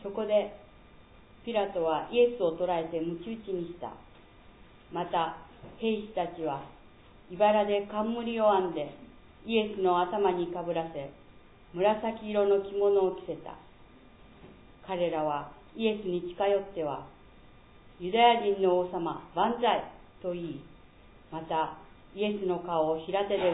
そこでピラトはイエスを捕らえて鞭打ちにした。また兵士たちは茨で冠を編んでイエスの頭にかぶらせ、紫色の着物を着せた。彼らはイエスに近寄っては、ユダヤ人の王様万歳と言い、またイエスの顔を平手で打った。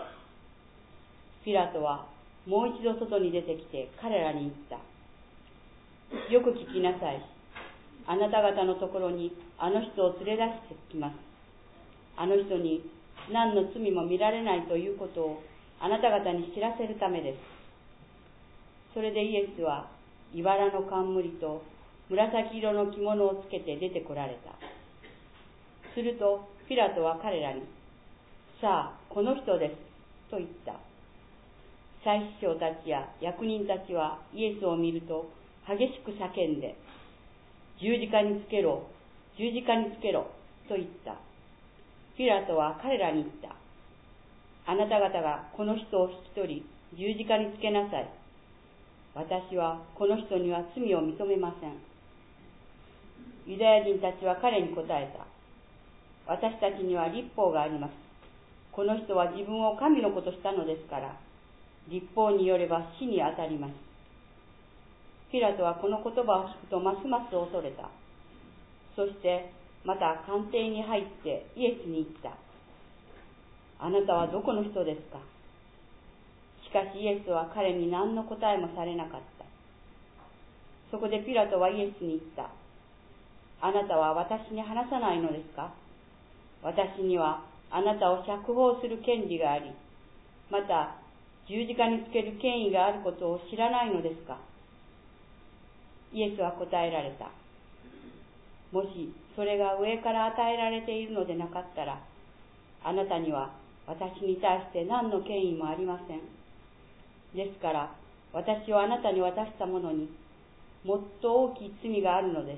ピラトはもう一度外に出てきて彼らに言った。よく聞きなさい。あなた方のところにあの人を連れ出してきます。あの人に何の罪も見られないということをあなた方に知らせるためです。それでイエスは茨の冠と紫色の着物をつけて出てこられた。するとピラトは彼らに、さあこの人ですと言った。祭司長たちや役人たちはイエスを見ると激しく叫んで、十字架につけろ、十字架につけろと言った。ピラトは彼らに言った。あなた方がこの人を引き取り十字架につけなさい。私はこの人には罪を認めません。ユダヤ人たちは彼に答えた。私たちには律法があります。この人は自分を神の子としたのですから、律法によれば死に当たります。ピラトはこの言葉を聞くとますます恐れた。そしてまた官邸に入ってイエスに言った。あなたはどこの人ですか？しかしイエスは彼に何の答えもされなかった。そこでピラトはイエスに言った。あなたは私に話さないのですか？私にはあなたを釈放する権利があり、また十字架につける権威があることを知らないのですか？イエスは答えられた。もしそれが上から与えられているのでなかったら、あなたには私に対して何の権威もありません。ですから私をあなたに渡した者にもっと大きい罪があるのです。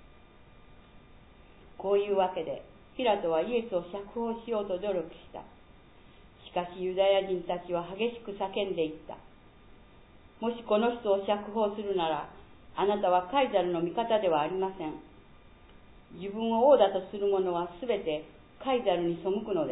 こういうわけでピラトはイエスを釈放しようと努力した。しかしユダヤ人たちは激しく叫んでいった。もしこの人を釈放するなら、あなたはカイザルの味方ではありません。自分を王だとする者はすべてカイザルに背くのです。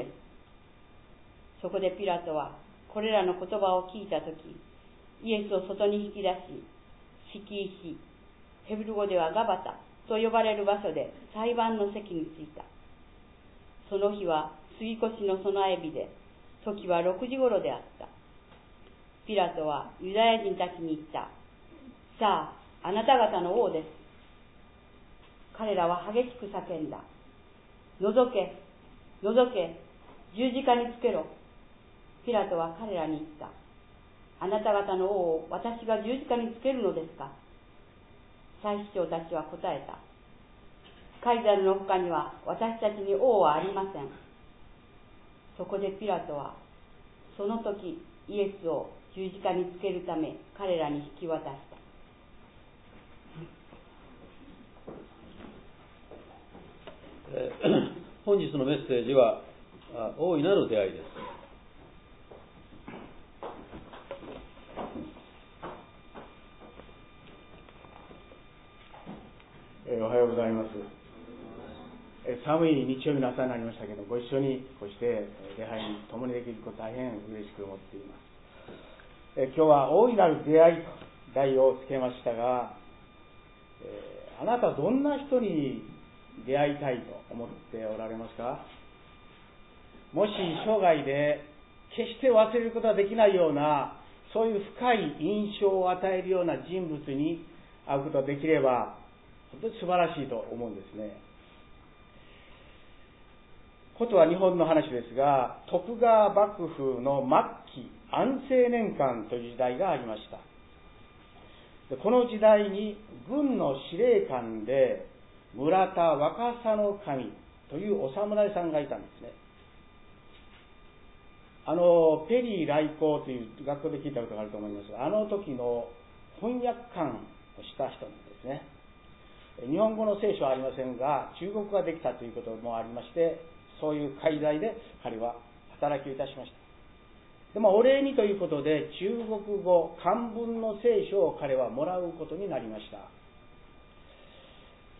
そこでピラトはこれらの言葉を聞いたとき、イエスを外に引き出し、敷石、ヘブル語ではガバタと呼ばれる場所で裁判の席に着いた。その日は杉越の備え日で、時は6時頃であった。ピラトはユダヤ人たちに言った。さあ、あなた方の王です。彼らは激しく叫んだ。覗け、覗け、十字架につけろ。ピラトは彼らに言った。あなた方の王を私が十字架につけるのですか？祭司長たちは答えた。カイザルの他には私たちに王はありません。そこでピラトはその時イエスを十字架につけるため彼らに引き渡した。 本日のメッセージは大いなる出会いです。 おはようございます。寒い日曜日の朝になりましたけど、ご一緒にこうして礼拝に共にできること大変嬉しく思っています。今日は大いなる出会いと題をつけましたが、あなたはどんな人に出会いたいと思っておられますか？もし生涯で決して忘れることができないような、そういう深い印象を与えるような人物に会うことができれば本当に素晴らしいと思うんですね。ことは日本の話ですが、徳川幕府の末期、安政年間という時代がありました。この時代に軍の司令官で村田若狭守というお侍さんがいたんですね。ペリー来航という学校で聞いたことがあると思いますが、あの時の翻訳官をした人なんですね。日本語の聖書はありませんが、中国語ができたということもありまして、そういう介在で彼は働きをいたしました。でもお礼にということで中国語漢文の聖書を彼はもらうことになりました。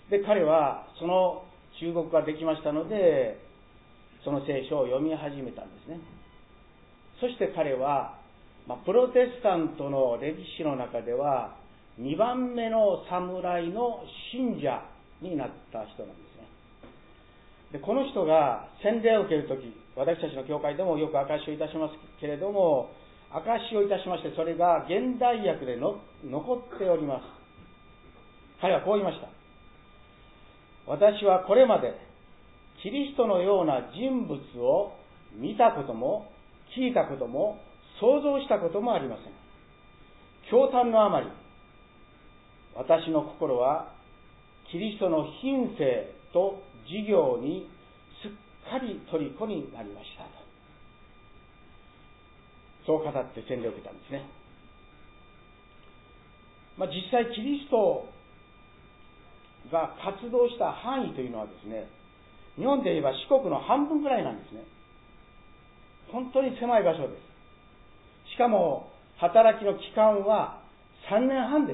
で、彼はその忠告ができましたので、その聖書を読み始めたんですね。そして彼は、プロテスタントの歴史の中では2番目の侍の信者になった人なんですね。で、この人が洗礼を受けるとき、私たちの教会でもよく証しをいたしますけれども、証しをいたしまして、それが現代訳で残っております。彼はこう言いました。私はこれまでキリストのような人物を見たことも聞いたことも想像したこともありません。驚嘆のあまり、私の心はキリストの品性と事業にすっかり虜になりましたと。そう語って洗礼を受けたんですね。実際キリストが活動した範囲というのはですね、日本で言えば四国の半分くらいなんですね。本当に狭い場所です。しかも働きの期間は3年半です。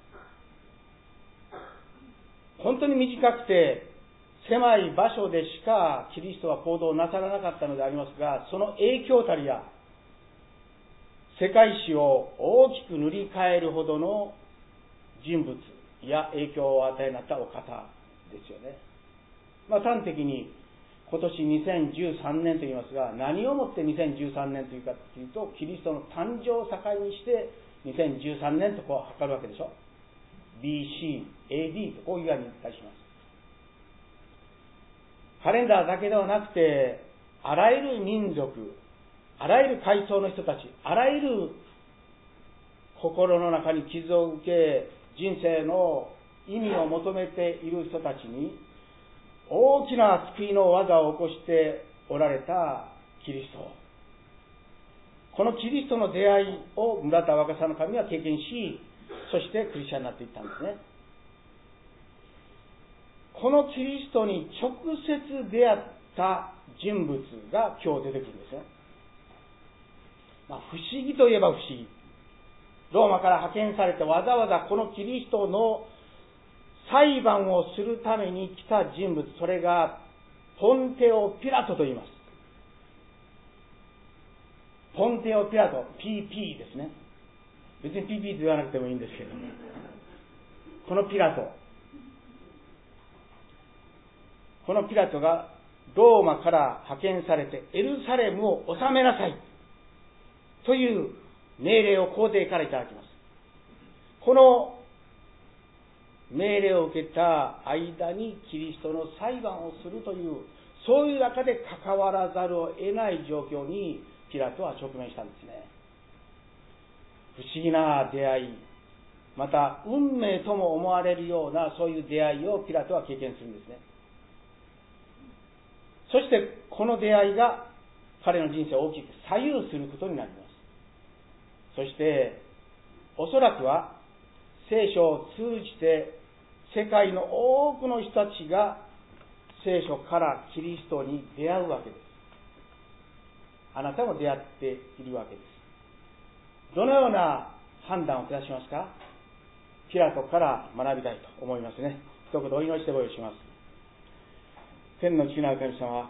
本当に短くて狭い場所でしかキリストは行動なさらなかったのでありますが、その影響たりや世界史を大きく塗り替えるほどの人物や影響を与えになったお方ですよね。端的に今年2013年と言いますが、何をもって2013年というかというと、キリストの誕生を境にして2013年とこう測るわけでしょ。BC、AD とこういうふうにいたします。カレンダーだけではなくて、あらゆる民族、あらゆる階層の人たち、あらゆる心の中に傷を受け、人生の意味を求めている人たちに大きな救いの技を起こしておられたキリスト。このキリストの出会いを村田若狭の神は経験し、そしてクリスチャンになっていったんですね。このキリストに直接出会った人物が今日出てくるんですね。不思議といえば不思議。ローマから派遣されてわざわざこのキリストの裁判をするために来た人物、それがポンテオ・ピラトと言います。ポンテオ・ピラト、PP ですね。別に PP と言わなくてもいいんですけども、このピラトがローマから派遣されてエルサレムを治めなさいという命令を皇帝からいただきます。この命令を受けた間にキリストの裁判をするという、そういう中で関わらざるを得ない状況にピラトは直面したんですね。不思議な出会い、また運命とも思われるようなそういう出会いをピラトは経験するんですね。そしてこの出会いが彼の人生を大きく左右することになります。そしておそらくは聖書を通じて世界の多くの人たちが聖書からキリストに出会うわけです。あなたも出会っているわけです。どのような判断を下しますか？ピラトから学びたいと思いますね。一言お祈りしてご用意します。天の父なる神様、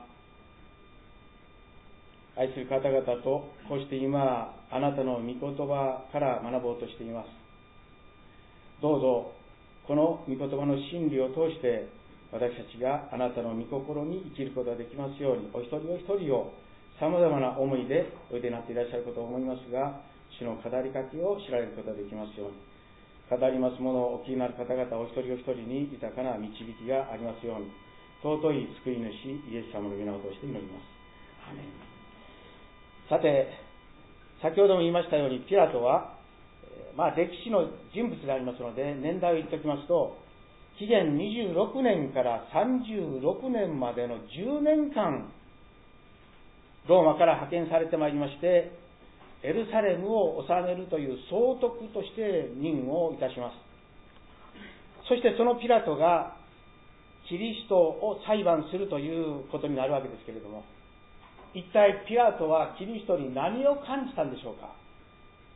愛する方々とこうして今あなたの御言葉から学ぼうとしています。どうぞこの御言葉の真理を通して私たちがあなたの御心に生きることができますように、お一人お一人をさまざまな思いでおいでになっていらっしゃることを思いますが、主の語りかけを知られることができますように、語りますものをお気になる方々お一人お一人に豊かな導きがありますように、尊い救い主イエス様の皆を通して祈ります。アーメン。さて、先ほども言いましたようにピラトは、歴史の人物でありますので年代を言っておきますと、紀元26年から36年までの10年間ローマから派遣されてまいりまして、エルサレムを治めるという総督として任をいたします。そしてそのピラトがキリストを裁判するということになるわけですけれども、一体ピラトはキリストに何を感じたんでしょうか。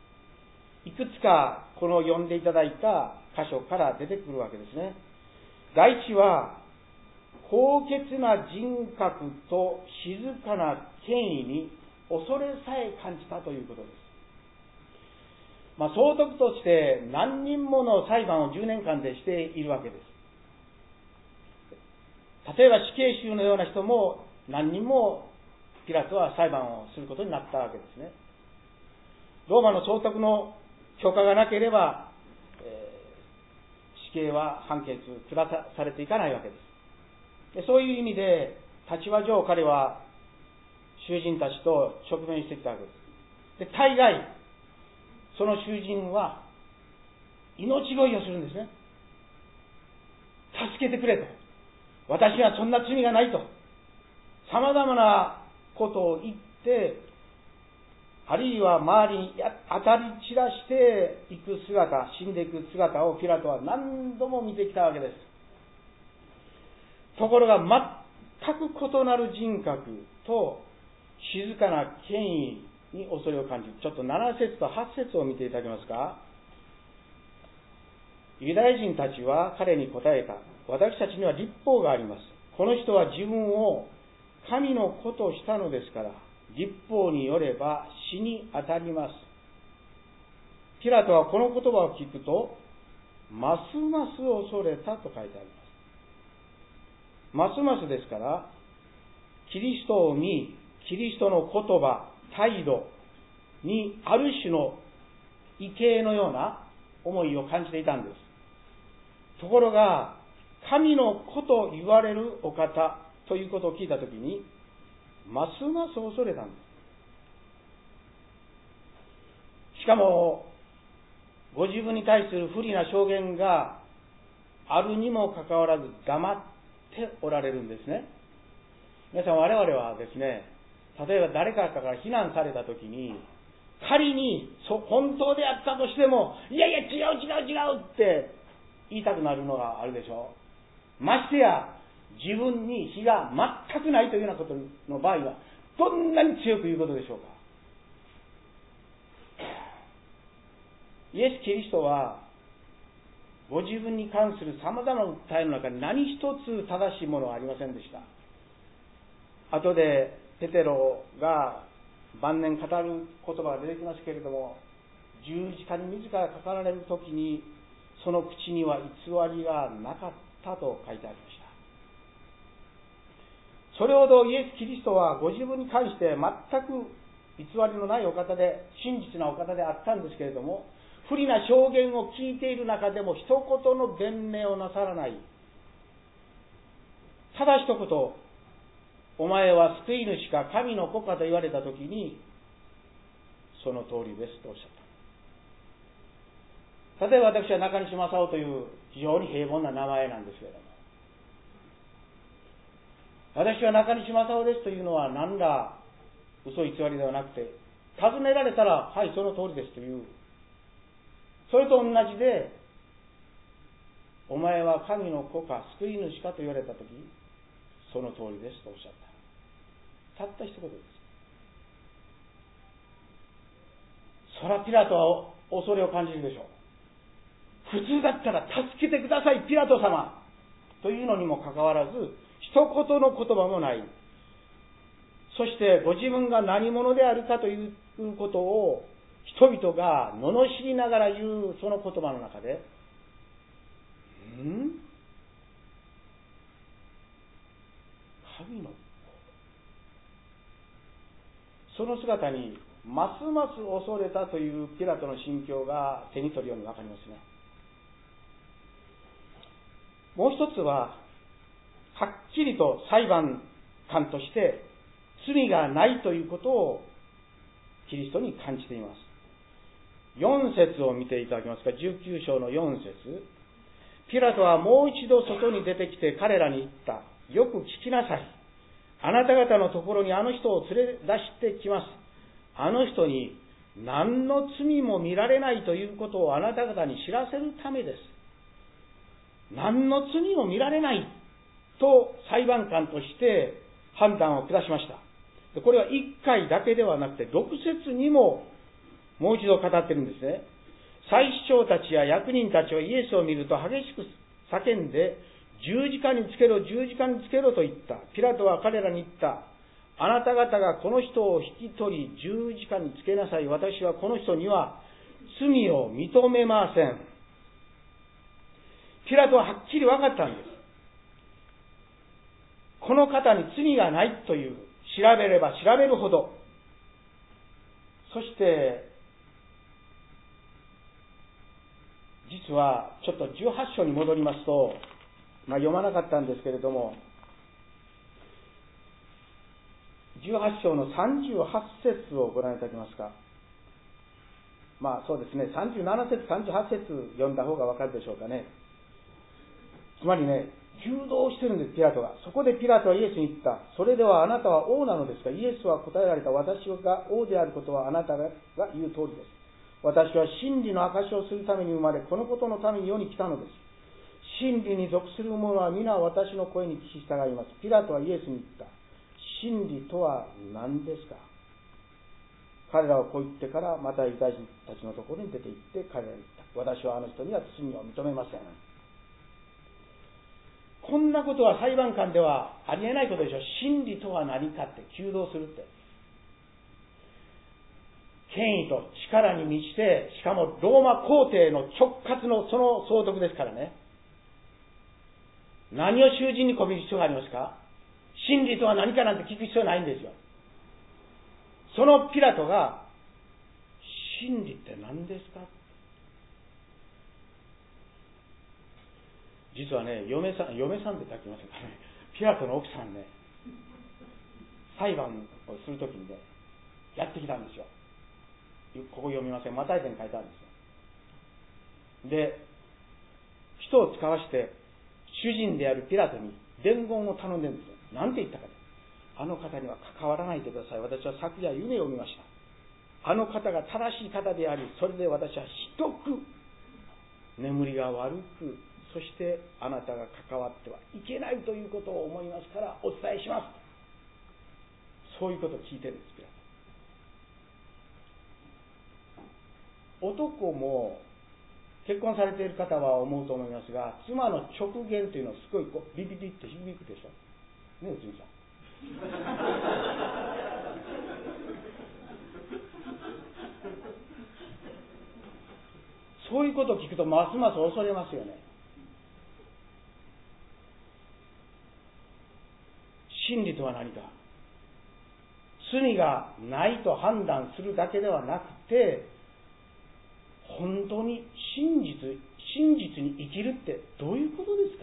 いくつかこの読んでいただいた箇所から出てくるわけですね。 第一は、高潔な人格と静かな権威に恐れさえ感じたということです。総督として何人もの裁判を10年間でしているわけです。例えば死刑囚のような人も何人もピラトは裁判をすることになったわけですね。ローマの総督の許可がなければ、死刑は判決下されていかないわけです。そういう意味で立場上彼は囚人たちと直面してきたわけです。大概その囚人は命乞いをするんですね。助けてくれと。私にはそんな罪がないと。様々なことを言って、あるいは周りに当たり散らしていく姿、死んでいく姿をピラトは何度も見てきたわけです。ところが全く異なる人格と静かな権威に恐れを感じる。ちょっと7節と8節を見ていただけますか。ユダヤ人たちは彼に答えた。私たちには律法があります。この人は自分を神の子としたのですから、律法によれば死に当たります。ピラトはこの言葉を聞くと、ますます恐れたと書いてあります。ますますですから、キリストを見、キリストの言葉、態度にある種の畏敬のような思いを感じていたんです。ところが、神の子と言われるお方ということを聞いたときに、ますます恐れたんです。しかも、ご自分に対する不利な証言があるにもかかわらず黙っておられるんですね。皆さん、我々はですね、例えば誰かから非難されたときに、仮に本当であったとしても、いやいや違うって言いたくなるのがあるでしょう。ましてや自分に非が全くないというようなことの場合はどんなに強く言うことでしょうか。イエス・キリストはご自分に関する様々な訴えの中に何一つ正しいものはありませんでした。後でペテロが晩年語る言葉が出てきますけれども、十字架に自らかかられるときにその口には偽りがなかったと書いてありました。それほどイエス・キリストはご自分に関して全く偽りのないお方で、真実なお方であったんですけれども、不利な証言を聞いている中でも一言の弁明をなさらない。ただ一言、お前は救い主か神の子かと言われたときに、その通りですとおっしゃった。例えば私は中西正夫という非常に平凡な名前なんですけれども、私は中西正夫ですというのは何ら嘘偽りではなくて、尋ねられたら、はい、その通りですという。それと同じで、お前は神の子か救い主かと言われたとき、その通りですとおっしゃった。たった一言です。そらピラトは恐れを感じるでしょう。普通だったら助けてくださいピラト様というのにもかかわらず、一言の言葉もない。そしてご自分が何者であるかということを人々が罵りながら言うその言葉の中で、神の子。その姿にますます恐れたというピラトの心境が手に取るようにわかりますね。もう一つは、はっきりと裁判官として罪がないということをキリストに感じています。4節を見ていただけますか。19章の4節。ピラトはもう一度外に出てきて彼らに言った。よく聞きなさい。あなた方のところにあの人を連れ出してきます。あの人に何の罪も見られないということをあなた方に知らせるためです。何の罪も見られないと裁判官として判断を下しました。これは1回だけではなくて6節にももう一度語っているんですね。祭司長たちや役人たちはイエスを見ると激しく叫んで十字架につけろ、十字架につけろと言った。ピラトは彼らに言った。あなた方がこの人を引き取り十字架につけなさい。私はこの人には罪を認めません。ピラトははっきり分かったんです。この方に罪がないという、調べれば調べるほど。そして実はちょっと18章に戻りますと、読まなかったんですけれども、18章の38節をご覧いただけますか。そうですね、37節、38節読んだ方がわかるでしょうかね。つまりね、誘導してるんです、ピラトが。そこでピラトはイエスに言った。それではあなたは王なのですか。イエスは答えられた。私が王であることはあなたが言う通りです。私は真理の証しをするために生まれ、このことのために世に来たのです。真理に属する者は皆私の声に聞き従います。ピラトはイエスに言った。真理とは何ですか。彼らはこう言ってから、またユダヤ人たちのところに出て行って彼らに言った。私はあの人には罪を認めません。こんなことは裁判官ではありえないことでしょう。真理とは何かって求道するって。権威と力に満ちて、しかもローマ皇帝の直轄のその総督ですからね。何を囚人にこびる必要がありますか。真理とは何かなんて聞く必要ないんですよ。そのピラトが、真理って何ですか。実はね、嫁さんって書きませんかね。ピラトの奥さんね、裁判をするときにね、やってきたんですよ。ここ読みません。マタイ伝に書いてあるんですよ。で、人を使わして主人であるピラトに伝言を頼んでるんですよ。なんて言ったか。あの方には関わらないでください。私は昨夜夢を見ました。あの方が正しい方であり、それで私はひどく眠りが悪く、そしてあなたが関わってはいけないということを思いますからお伝えします。そういうことを聞いてるんです。ピラト。男も結婚されている方は思うと思いますが、妻の直言というのはすごいビビビって響くでしょ。ね、内海さん。そういうことを聞くとますます恐れますよね。真理とは何か。罪がないと判断するだけではなくて、本当に真実に生きるってどういうことですか。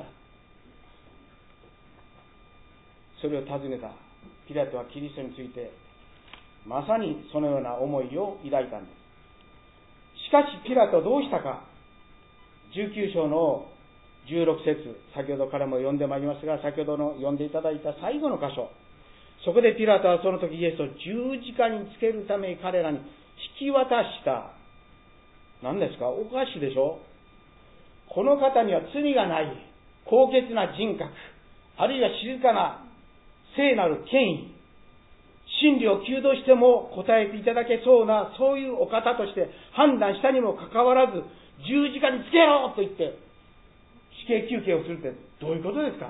それを尋ねたピラトはキリストについてまさにそのような思いを抱いたんです。しかしピラトはどうしたか。19章の16節、先ほどからも読んでまいりますが、先ほどの読んでいただいた最後の箇所、そこでピラトはその時イエスを十字架につけるために彼らに引き渡した。何ですか。おかしいでしょ。この方には罪がない高潔な人格、あるいは静かな聖なる権威、真理を求道しても答えていただけそうな、そういうお方として判断したにもかかわらず、十字架につけろと言って死刑求刑をするってどういうことですか。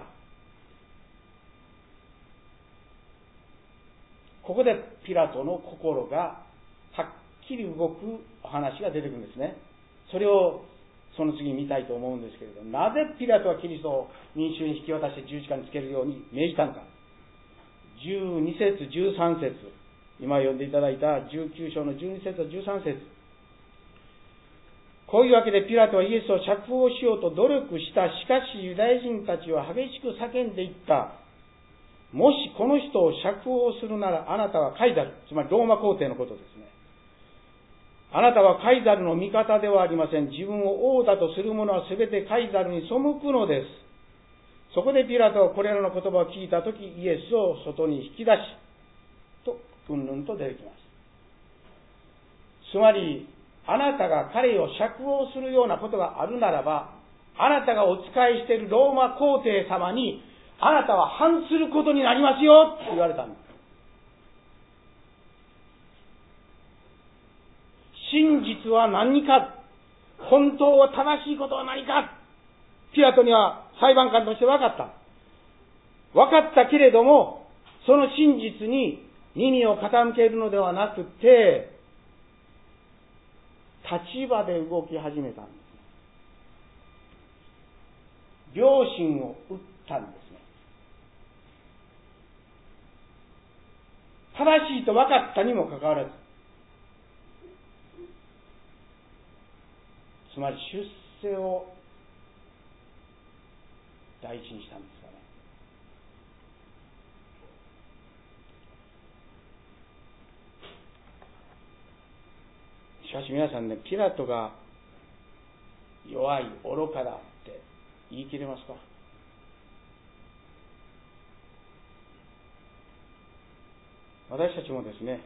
ここでピラトの心がはっきり動くお話が出てくるんですね。それをその次に見たいと思うんですけれど、なぜピラトはキリストを民衆に引き渡して十字架につけるように命じたのか。12節13節、今読んでいただいた19章の12節と13節、こういうわけでピラトはイエスを釈放しようと努力した。しかしユダヤ人たちは激しく叫んでいった。もしこの人を釈放するならあなたはカイザル、つまりローマ皇帝のことですね。あなたはカイザルの味方ではありません。自分を王だとする者はすべてカイザルに背くのです。そこでピラトはこれらの言葉を聞いたとき、イエスを外に引き出し、と、うんぬんと出てきます。つまり、あなたが彼を釈放するようなことがあるならば、あなたがお仕えしているローマ皇帝様に、あなたは反することになりますよと言われたんです。真実は何か、本当は正しいことは何か、 ピラトには裁判官として分かった。分かったけれども、その真実に耳を傾けるのではなくて、立場で動き始めたんです。良心を打ったんですね。正しいと分かったにもかかわらず、つまり出世を第一にしたんですかね。しかし皆さんね、ピラトが弱い、愚かだって言い切れますか？私たちもですね、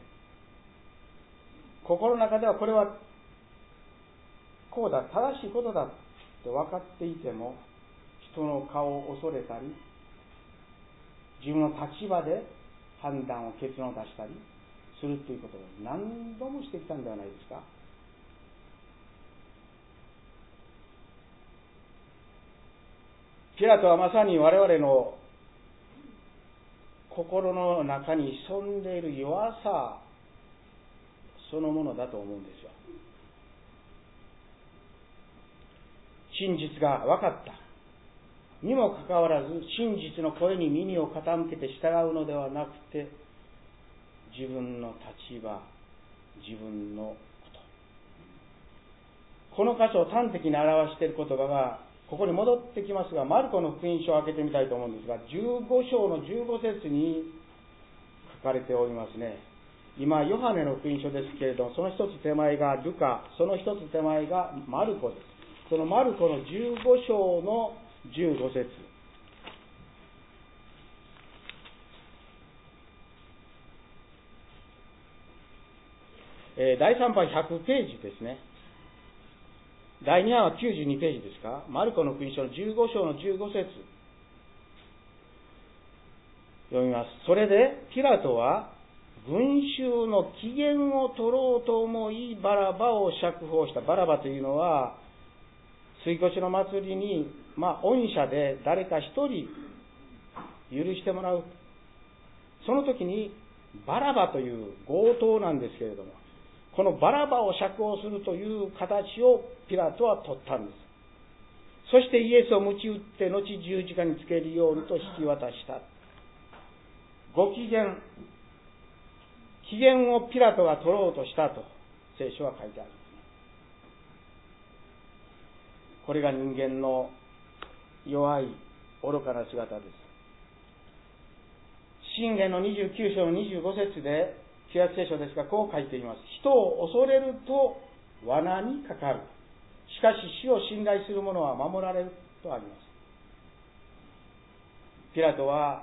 心の中ではこれはこうだ、正しいことだって分かっていても、人の顔を恐れたり、自分の立場で判断を結論を出したりするということを何度もしてきたんではないですか。ピラトはまさに我々の心の中に潜んでいる弱さそのものだと思うんですよ。真実が分かったにもかかわらず、真実の声に耳を傾けて従うのではなくて、自分の立場、自分のこと、この箇所を端的に表している言葉がここに戻ってきますが、マルコの福音書を開けてみたいと思うんですが、15章の15節に書かれておりますね。今ヨハネの福音書ですけれども、その一つ手前がルカ、その一つ手前がマルコです。そのマルコの15章の15節、第3版100ページですね。第2版は92ページですか。マルコの福音書の15章の15節読みます。それでピラトは群衆の機嫌を取ろうと思いバラバを釈放した。バラバというのは杉越の祭りに、恩赦で誰か一人許してもらう。その時にバラバという強盗なんですけれども、このバラバを釈放するという形をピラトは取ったんです。そしてイエスを鞭打って後十字架につけるようにと引き渡した。ご機嫌をピラトが取ろうとしたと聖書は書いてある。これが人間の弱い愚かな姿です。箴言の29章の25節で、旧約聖書ですがこう書いています。人を恐れると罠にかかる。しかし主を信頼する者は守られるとあります。ピラトは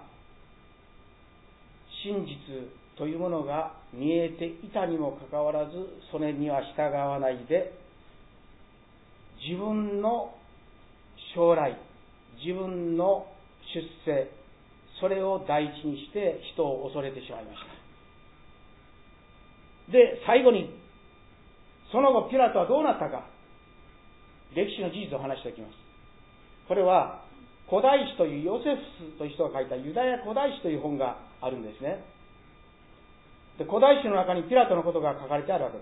真実というものが見えていたにもかかわらず、それには従わないで、自分の将来、自分の出世、それを第一にして人を恐れてしまいました。で、最後に、その後ピラトはどうなったか、歴史の事実を話しておきます。これは古代史というヨセフスという人が書いたユダヤ古代史という本があるんですね。で、古代史の中にピラトのことが書かれてあるわけです。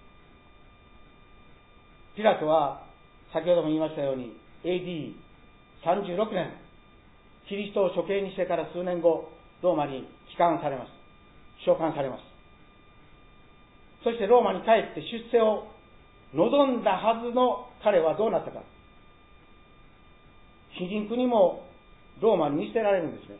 ピラトは先ほども言いましたように AD36 年、キリストを処刑にしてから数年後、ローマに帰還されます。召喚されます。そしてローマに帰って出世を望んだはずの彼はどうなったか。皮肉にもローマに見捨てられるんですね。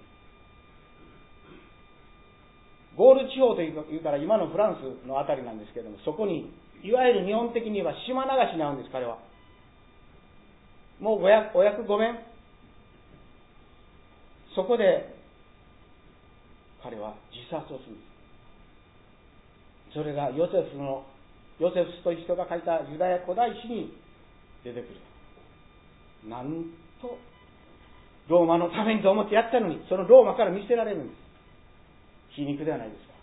ゴール地方というから今のフランスのあたりなんですけれども、そこにいわゆる日本的には島流しに遭うんです。彼はもうお役御免。そこで彼は自殺をするんです。それがヨセフスという人が書いたユダヤ古代史に出てくる。なんとローマのためにと思ってやったのに、そのローマから見捨てられるんです。皮肉ではないですか。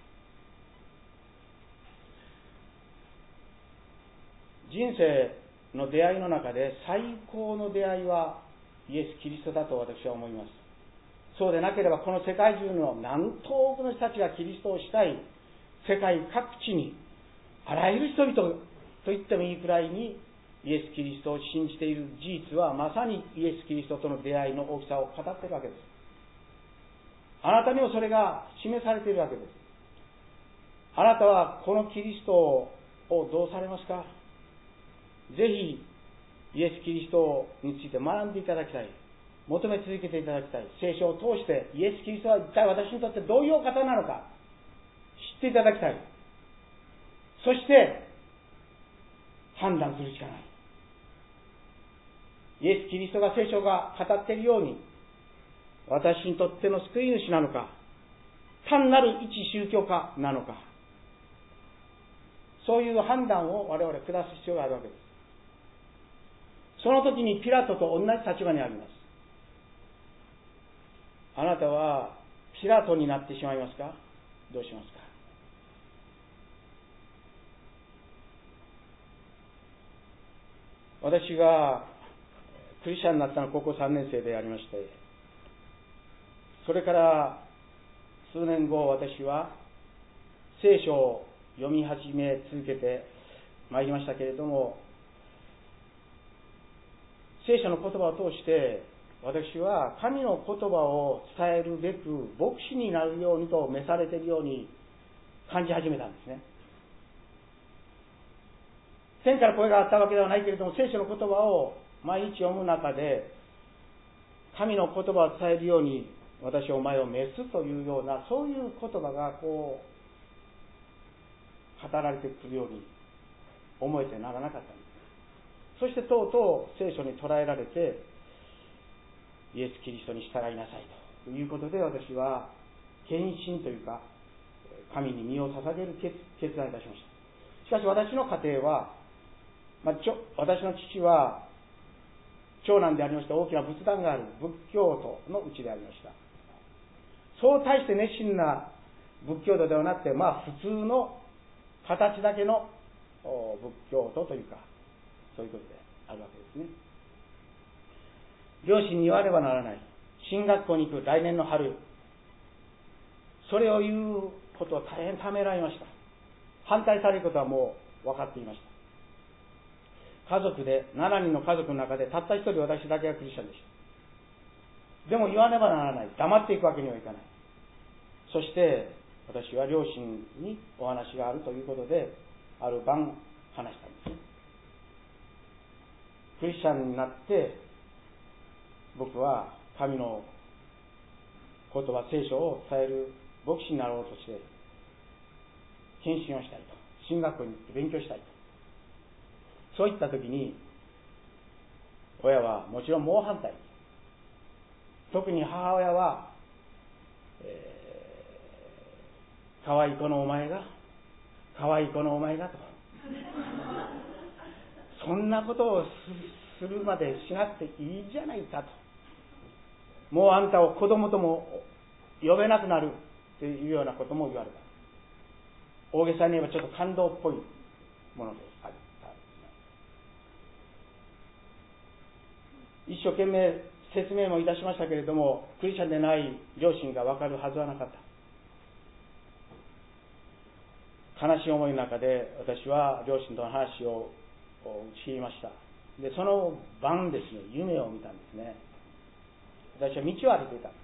人生の出会いの中で最高の出会いはイエス・キリストだと私は思います。そうでなければこの世界中の何と多くの人たちがキリストをしたい世界各地にあらゆる人々と言ってもいいくらいにイエス・キリストを信じている事実はまさにイエス・キリストとの出会いの大きさを語っているわけです。あなたにもそれが示されているわけです。あなたはこのキリストをどうされますか？ぜひイエス・キリストについて学んでいただきたい。求め続けていただきたい。聖書を通してイエス・キリストは一体私にとってどういうお方なのか知っていただきたい。そして判断するしかない。イエス・キリストが聖書が語っているように私にとっての救い主なのか、単なる一宗教家なのか、そういう判断を我々下す必要があるわけです。その時にピラトと同じ立場にあります。あなたはピラトになってしまいますか？どうしますか？私がクリスチャンになったのは高校3年生でありまして、それから数年後私は聖書を読み始め続けてまいりましたけれども、聖書の言葉を通して私は神の言葉を伝えるべく牧師になるようにと召されているように感じ始めたんですね。天から声があったわけではないけれども、聖書の言葉を毎日読む中で神の言葉を伝えるように私お前を召すというような、そういう言葉がこう語られてくるように思えてならなかったんです。そしてとうとう聖書に捉えられてイエス・キリストに従いなさいということで、私は献身というか神に身を捧げる決断いたしました。しかし私の家庭は、私の父は長男でありまして、大きな仏壇がある仏教徒のうちでありました。そう大して熱心な仏教徒ではなくて、普通の形だけの仏教徒というか、そういうことであるわけですね。両親に言わねばならない。進学校に行く来年の春。それを言うことを大変ためらいました。反対されることはもう分かっていました。家族で、7人の家族の中でたった一人私だけがクリスチャンでした。でも言わねばならない。黙っていくわけにはいかない。そして私は両親にお話があるということで、ある晩話したんですね。クリスチャンになって僕は神の言葉、聖書を伝える牧師になろうとして献身をしたいと、進学校に行って勉強したいと、そういった時に親はもちろん猛反対。特に母親は、可愛い子のお前が可愛い子のお前がとそんなことをするまでしなくていいじゃないかと、もうあんたを子供とも呼べなくなるというようなことも言われた。大げさに言えばちょっと感動っぽいものであった。一生懸命説明もいたしましたけれども、クリスチャンでない両親が分かるはずはなかった。悲しい思いの中で私は両親との話を知りました。でその晩ですね、夢を見たんですね。私は道を歩いていた。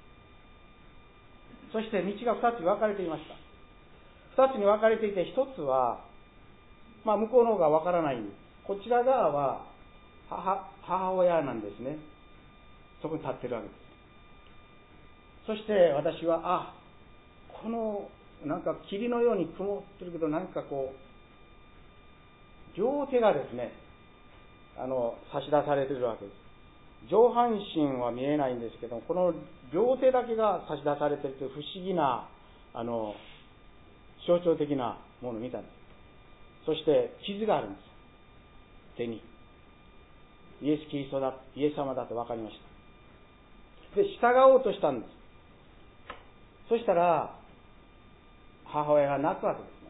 そして道が2つに分かれていました。2つに分かれていて、1つは、向こうの方が分からない。こちら側は母親なんですね。そこに立ってるわけです。そして私は、このなんか霧のように曇ってるけど、なんかこう両手がですね差し出されているわけです。上半身は見えないんですけども、この両手だけが差し出されているという不思議な象徴的なものを見たんです。そして傷があるんです。手にイエス・キリストだ、イエス様だと分かりました。で従おうとしたんです。そしたら母親が泣くわけですね。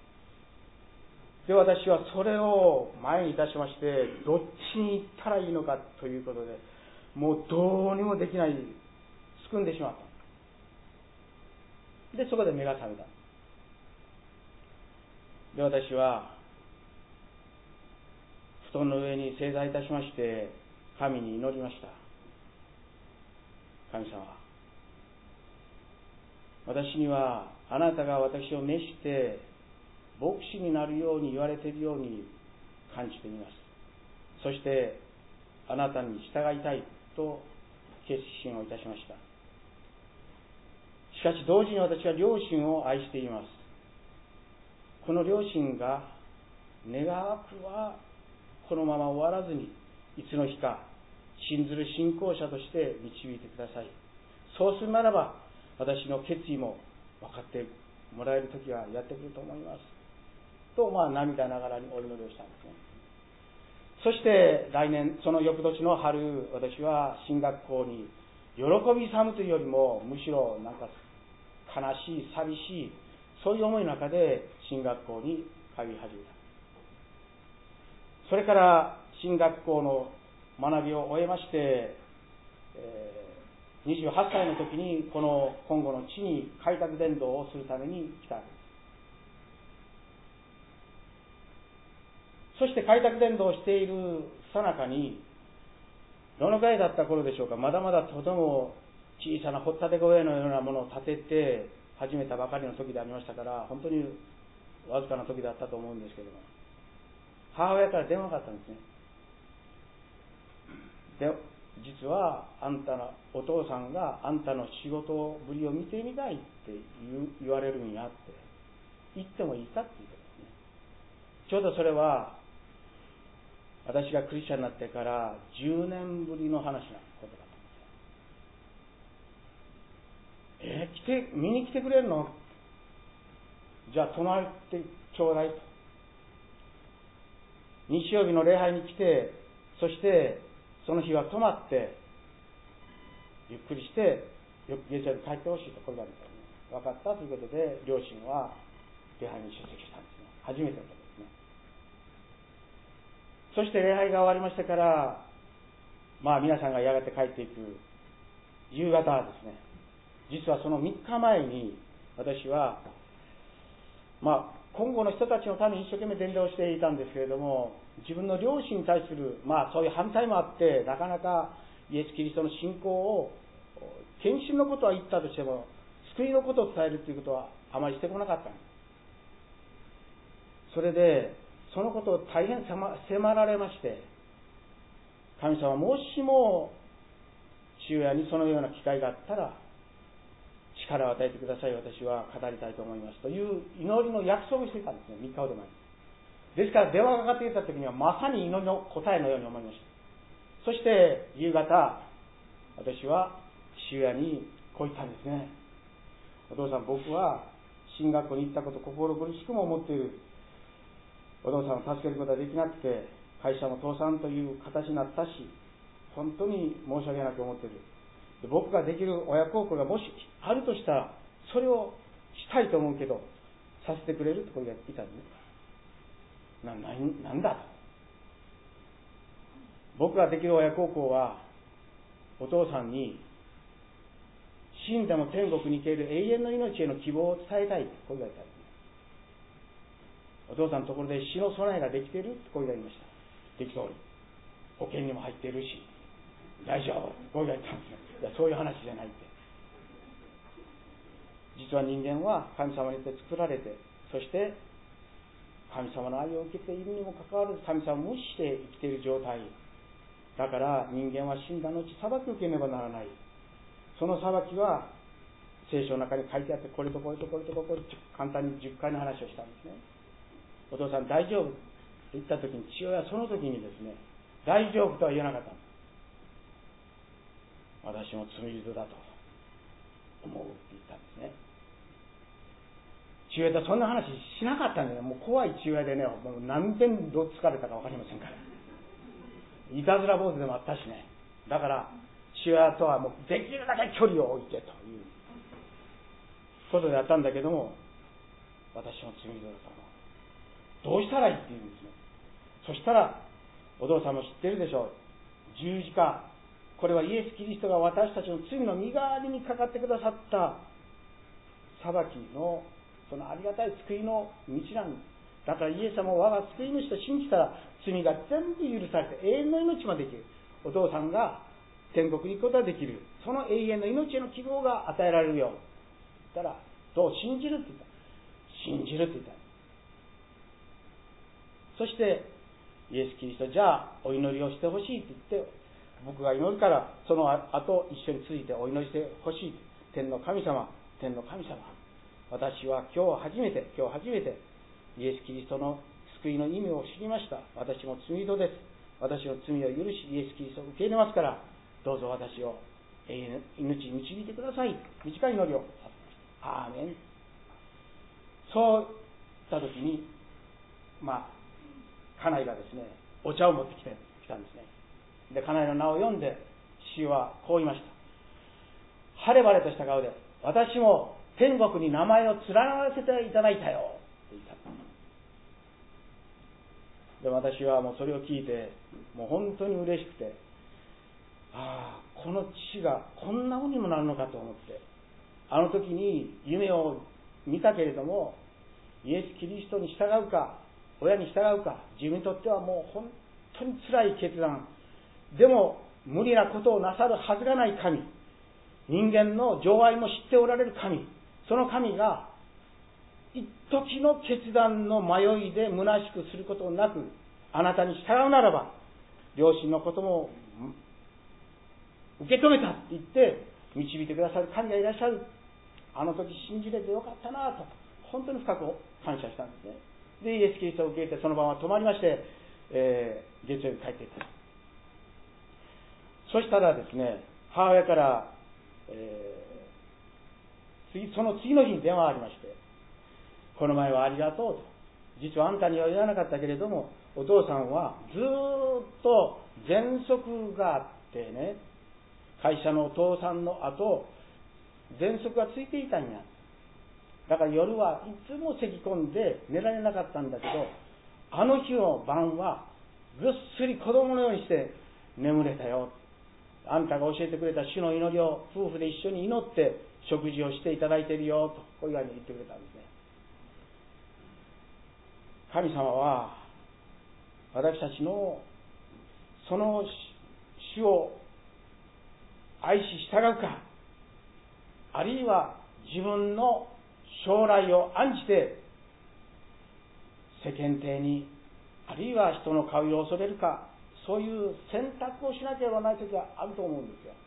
で私はそれを前にいたしまして、どっちに行ったらいいのかかということで、もうどうにもできない、すくんでしまった。で、そこで目が覚めた。で、私は布団の上に正座いたしまして、神に祈りました。神様、私にはあなたが私を召して牧師になるように言われているように感じています。そしてあなたに従いたいと決心をいたしました。しかし同時に私は両親を愛しています。この両親が願わくはこのまま終わらずに、いつの日か信ずる信仰者として導いてください。そうするならば私の決意も分かってもらえる時がやってくると思いますと、涙ながらにお祈りをしたんですね。そして来年、その翌年の春、私は進学校に喜び勇むというよりも、むしろなんか悲しい寂しい、そういう思いの中で進学校に通い始めた。それから進学校の学びを終えまして、28歳の時にこのコンゴの地に開拓伝道をするために来たわけです。そして開拓伝道をしている最中に、どのくらいだった頃でしょうか、まだまだとても小さな掘ったて小屋のようなものを建てて始めたばかりの時でありましたから、本当にわずかな時だったと思うんですけども、母親から電話があったんですね。で、実はあんたのお父さんがあんたの仕事ぶりを見てみたいって言われるんやって、言ってもいいかっていうことですね。ちょうどそれは私がクリスチャンになってから10年ぶりの話なことだったんですよ。見に来てくれるの？じゃあ泊まってちょうだいと。日曜日の礼拝に来て、そしてその日は泊まってゆっくりして月曜日帰ってほしいと、これがですね、分かったということで両親は礼拝に出席したんですね。初めてのことですね。そして礼拝が終わりましてから、皆さんがやがて帰っていく夕方はですね、実はその3日前に私は今後の人たちのために一生懸命伝道していたんですけれども、自分の両親に対するそういう反対もあって、なかなかイエス・キリストの信仰を、献身のことは言ったとしても救いのことを伝えるということはあまりしてこなかったんです。それでそのことを大変迫られまして、神様、もしも父親にそのような機会があったら力を与えてください、私は語りたいと思いますという祈りの約束をしていたんですね、3日ほど前に。ですから電話がかかってきた時にはまさに祈りの答えのように思いました。そして夕方、私は父親にこう言ったんですね。お父さん、僕は進学校に行ったこと心苦しくも思っている。お父さんを助けることはできなくて、会社も倒産という形になったし、本当に申し訳なく思っている。僕ができる親孝行がもしあるとしたら、それをしたいと思うけど、させてくれるとこう言っていたんですね。なんだと。僕ができる親孝行は、お父さんに、死んでも天国に行ける永遠の命への希望を伝えたいとこう言われたんですね。お父さんのところで死の備えができているとこう言われました。できておる。保険にも入っているし、大丈夫。こう言われたんですよ。いや、そういう話じゃないって。実は人間は神様によって作られて、そして神様の愛を受けているにもかかわらず神様を無視して生きている状態だから、人間は死んだ後裁きを受けねばならない。その裁きは聖書の中に書いてあって、これとこれとこれとこれと簡単に10回の話をしたんですね。お父さん大丈夫って言った時に、父親はその時にですね、大丈夫とは言えなかったんです。私も罪人だと思うって言ったんですね。父親とそんな話しなかったんでね、もう怖い父親でね、もう何遍どつかれたか分かりませんから、いたずら坊主でもあったしね。だから父親とはもうできるだけ距離を置いてということであったんだけども、私も罪人だと思う。どうしたらいいって言うんですね。そしたら、お父さんも知ってるでしょう。 十字架、これはイエス・キリストが私たちの罪の身代わりにかかってくださった裁きのそのありがたい救いの道なんです。だからイエス様を我が救い主と信じたら罪が全部許されて永遠の命までできる。お父さんが天国に行くことができる。その永遠の命への希望が与えられるよ。だからどう信じるって言った。信じるって言った。そしてイエス・キリスト、じゃあお祈りをしてほしいって言って、僕が祈るからその後一緒についてお祈りしてほしい。天の神様、天の神様、私は今日初めてイエス・キリストの救いの意味を知りました。私も罪人です。私の罪を許しイエス・キリストを受け入れますから、どうぞ私を永遠の命に導いてください。短い祈りをさせました。アーメン。そう言った時に、家内がですね、お茶を持ってきたんですね。で、家内の名を読んで、主はこう言いました。晴れ晴れとした顔で、私も天国に名前を連ならせていただいたよと言った。で、私はもうそれを聞いて、もう本当に嬉しくて、この父がこんな風にもなるのかと思って、あの時に夢を見たけれども、イエス・キリストに従うか、親に従うか、自分にとってはもう本当に辛い決断。でも無理なことをなさるはずがない神、人間の情愛も知っておられる神、その神が一時の決断の迷いで虚しくすることなく、あなたに従うならば両親のことも受け止めたって言って導いてくださる神がいらっしゃる。あの時信じれてよかったなと本当に深く感謝したんですね。で、イエス・キリストを受け入れてその場は止まりまして、月曜日帰っていった。そしたらですね、母親から、その次の日に電話がありまして、この前はありがとうと。実はあんたには言わなかったけれども、お父さんはずっと喘息があってね、会社のお父さんの後、喘息がついていたんや。だから夜はいつも咳き込んで寝られなかったんだけど、あの日の晩はぐっすり子供のようにして眠れたよ。あんたが教えてくれた主の祈りを夫婦で一緒に祈って食事をしていただいているよと、こういうふうに言ってくれたんですね。神様は私たちのその主を愛し従うか、あるいは自分の将来を案じて世間体に、あるいは人の顔色を恐れるか、そういう選択をしなければならない時があると思うんですよ。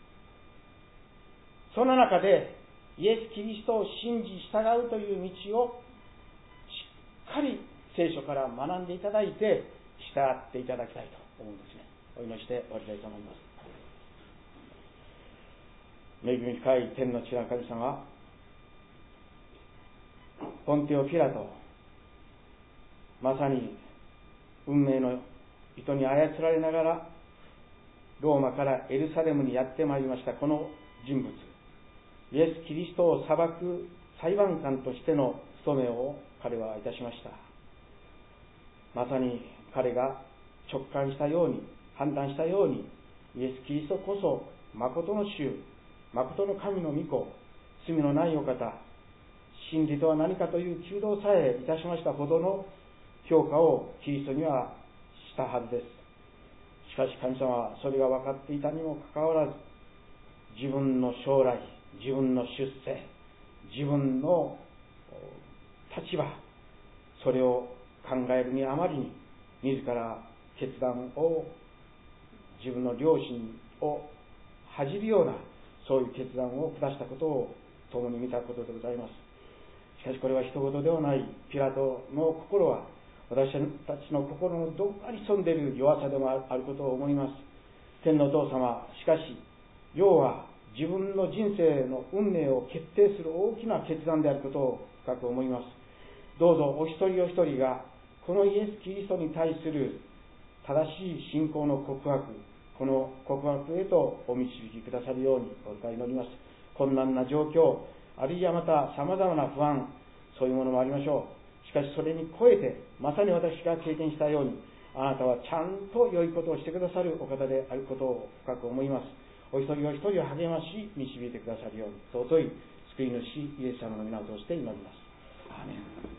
その中でイエス・キリストを信じ従うという道をしっかり聖書から学んでいただいて従っていただきたいと思うんですね。お祈りして終わりたいと思います。恵み深い天の父なる神様、ポンテオ・ピラト、まさに運命の糸に操られながらローマからエルサレムにやってまいりましたこの人物、イエス・キリストを裁く裁判官としての務めを彼はいたしました。まさに彼が直感したように、判断したように、イエス・キリストこそ誠の主、誠の神の御子、罪のないお方、真理とは何かという求道さえいたしましたほどの評価をキリストにはしたはずです。しかし神様はそれが分かっていたにもかかわらず、自分の将来、自分の出世、自分の立場、それを考えるにあまりに自ら決断を、自分の良心を恥じるようなそういう決断を下したことを共に見たことでございます。しかしこれは人事ではない。ピラトの心は私たちの心のどこかに潜んでいる弱さでもあることを思います。天のお父様、しかし要は自分の人生の運命を決定する大きな決断であることを深く思います。どうぞお一人お一人がこのイエス・キリストに対する正しい信仰の告白、この告白へとお導きくださるようにお願い祈ります。困難な状況、あるいはまた様々な不安、そういうものもありましょう。しかしそれに超えて、まさに私が経験したように、 あなたはちゃんと良いことをしてくださるお方であることを深く思います。お一人お一人を励まし導いてくださるように、尊い救い主イエス様の皆を通して祈ります。アーメン。